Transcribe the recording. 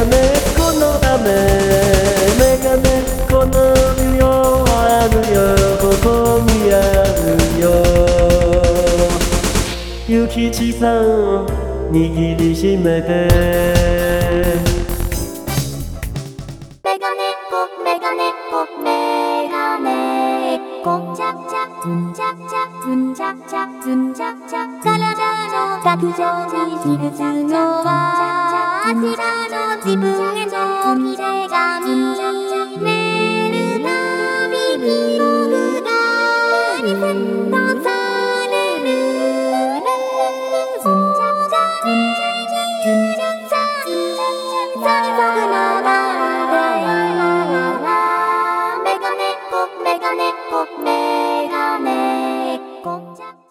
ガネっ子のためメガネっ子の美容あるよここにあるよゆきちさん握りしめてメガネっ子メガネっ子メガネっ子チャッチャズンチャッチャズンチャッチャズンチャッチャ体の角上に記すのはあちらの自分へのきれが見え